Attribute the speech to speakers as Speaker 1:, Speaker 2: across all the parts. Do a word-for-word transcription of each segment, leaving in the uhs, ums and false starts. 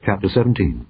Speaker 1: Chapter seventeen.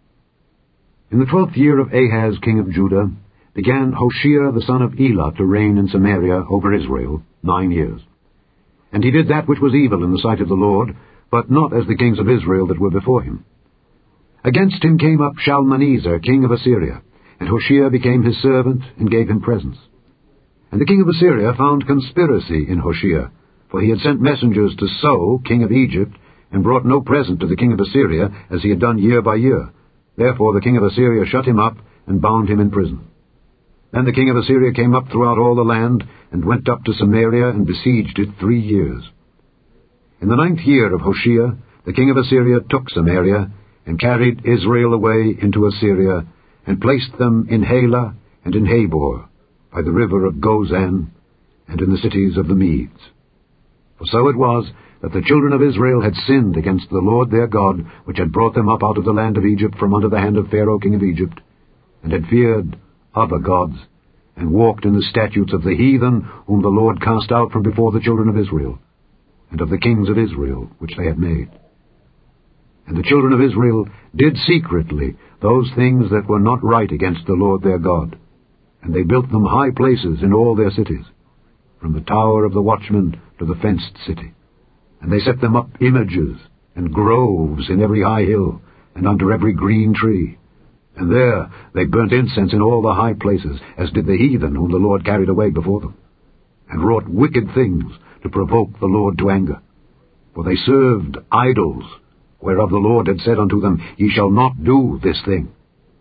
Speaker 1: In the twelfth year of Ahaz king of Judah began Hoshea the son of Elah to reign in Samaria over Israel nine years. And he did that which was evil in the sight of the Lord, but not as the kings of Israel that were before him. Against him came up Shalmaneser king of Assyria, and Hoshea became his servant, and gave him presents. And the king of Assyria found conspiracy in Hoshea, for he had sent messengers to So king of Egypt, and brought no present to the king of Assyria, as he had done year by year. Therefore the king of Assyria shut him up, and bound him in prison. Then the king of Assyria came up throughout all the land, and went up to Samaria, and besieged it three years. In the ninth year of Hoshea, the king of Assyria took Samaria, and carried Israel away into Assyria, and placed them in Halah and in Habor, by the river of Gozan, and in the cities of the Medes. For so it was, that the children of Israel had sinned against the Lord their God, which had brought them up out of the land of Egypt from under the hand of Pharaoh king of Egypt, and had feared other gods, and walked in the statutes of the heathen, whom the Lord cast out from before the children of Israel, and of the kings of Israel, which they had made. And the children of Israel did secretly those things that were not right against the Lord their God, and they built them high places in all their cities, from the tower of the watchman to the fenced city. And they set them up images and groves in every high hill, and under every green tree. And there they burnt incense in all the high places, as did the heathen whom the Lord carried away before them, and wrought wicked things to provoke the Lord to anger. For they served idols, whereof the Lord had said unto them, Ye shall not do this thing.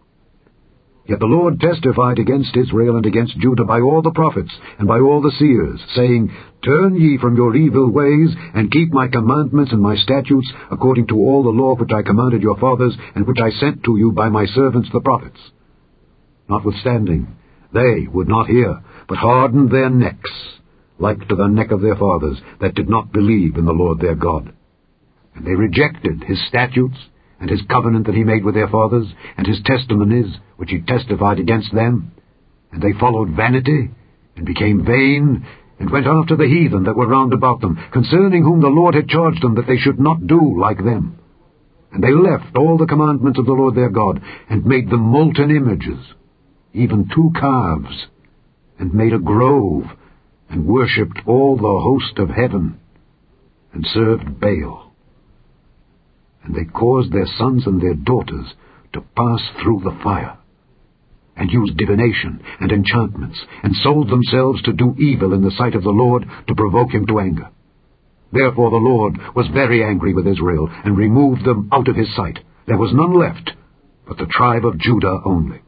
Speaker 1: Yet the Lord testified against Israel and against Judah by all the prophets and by all the seers, saying, Turn ye from your evil ways, and keep my commandments and my statutes, according to all the law which I commanded your fathers, and which I sent to you by my servants the prophets. Notwithstanding, they would not hear, but hardened their necks, like to the neck of their fathers, that did not believe in the Lord their God. And they rejected his statutes, and his covenant that he made with their fathers, and his testimonies, which he testified against them. And they followed vanity, and became vain, and went after the heathen that were round about them, concerning whom the Lord had charged them that they should not do like them. And they left all the commandments of the Lord their God, and made them molten images, even two calves, and made a grove, and worshipped all the host of heaven, and served Baal. And they caused their sons and their daughters to pass through the fire, and used divination and enchantments, and sold themselves to do evil in the sight of the Lord, to provoke him to anger. Therefore the Lord was very angry with Israel, and removed them out of his sight. There was none left, but the tribe of Judah only.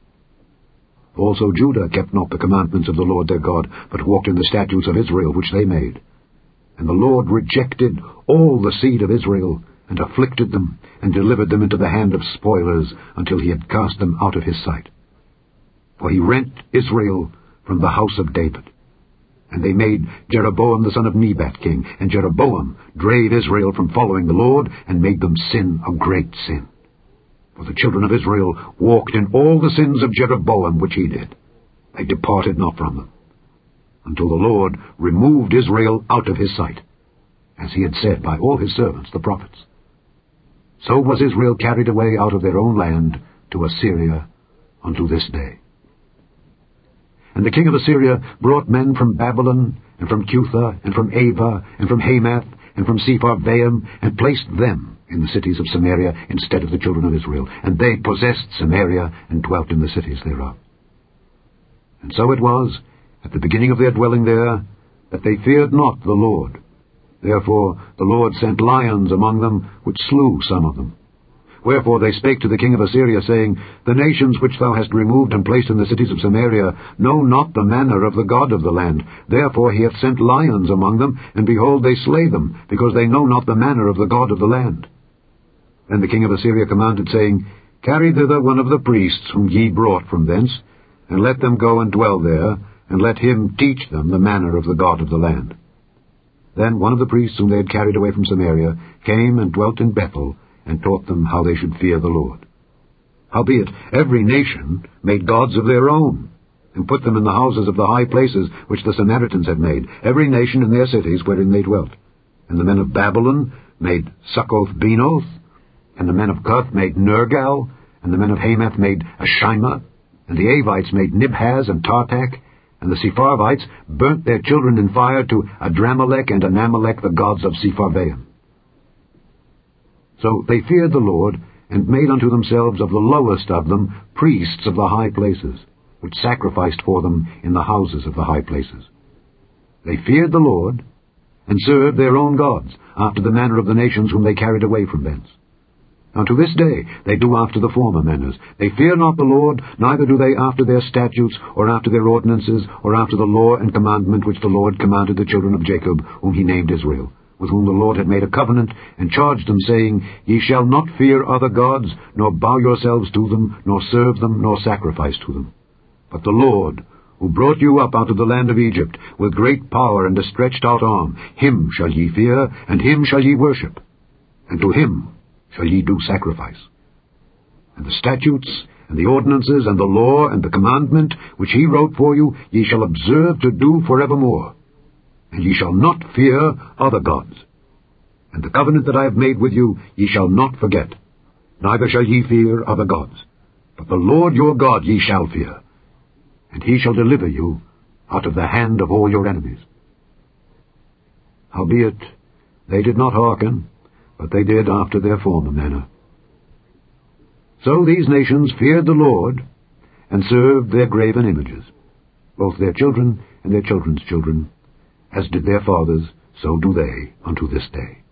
Speaker 1: Also Judah kept not the commandments of the Lord their God, but walked in the statutes of Israel which they made. And the Lord rejected all the seed of Israel, and afflicted them, and delivered them into the hand of spoilers, until he had cast them out of his sight. For he rent Israel from the house of David. And they made Jeroboam the son of Nebat king, and Jeroboam drave Israel from following the Lord, and made them sin a great sin. For the children of Israel walked in all the sins of Jeroboam which he did. They departed not from them, until the Lord removed Israel out of his sight, as he had said by all his servants the prophets. So was Israel carried away out of their own land to Assyria unto this day. And the king of Assyria brought men from Babylon, and from Cutha, and from Ava, and from Hamath, and from Sepharvaim, and placed them in the cities of Samaria instead of the children of Israel. And they possessed Samaria, and dwelt in the cities thereof. And so it was, at the beginning of their dwelling there, that they feared not the Lord. Therefore the Lord sent lions among them, which slew some of them. Wherefore they spake to the king of Assyria, saying, The nations which thou hast removed and placed in the cities of Samaria know not the manner of the God of the land. Therefore he hath sent lions among them, and behold, they slay them, because they know not the manner of the God of the land. Then the king of Assyria commanded, saying, Carry thither one of the priests whom ye brought from thence, and let them go and dwell there, and let him teach them the manner of the God of the land. Then one of the priests whom they had carried away from Samaria came and dwelt in Bethel, and taught them how they should fear the Lord. Howbeit every nation made gods of their own, and put them in the houses of the high places which the Samaritans had made, every nation in their cities wherein they dwelt. And the men of Babylon made Succoth-Benoth, And the men of Cuth made Nergal, and the men of Hamath made Ashima, and the Avites made Nibhaz and Tartak, and the Sepharvites burnt their children in fire to Adramelech and Anamelech, the gods of Sepharvaim. So they feared the Lord, and made unto themselves of the lowest of them priests of the high places, which sacrificed for them in the houses of the high places. They feared the Lord, and served their own gods, after the manner of the nations whom they carried away from thence. Unto this day they do after the former manners. They fear not the Lord, neither do they after their statutes, or after their ordinances, or after the law and commandment which the Lord commanded the children of Jacob, whom he named Israel, with whom the Lord had made a covenant, and charged them, saying, Ye shall not fear other gods, nor bow yourselves to them, nor serve them, nor sacrifice to them. But the Lord, who brought you up out of the land of Egypt, with great power and a stretched out arm, him shall ye fear, and him shall ye worship, and to him shall ye do sacrifice. And the statutes, and the ordinances, and the law, and the commandment, which he wrote for you, ye shall observe to do forevermore. And ye shall not fear other gods. And the covenant that I have made with you ye shall not forget, neither shall ye fear other gods. But the Lord your God ye shall fear, and he shall deliver you out of the hand of all your enemies. Howbeit they did not hearken, but they did after their former manner. So these nations feared the Lord, and served their graven images, both their children and their children's children, as did their fathers, so do they unto this day.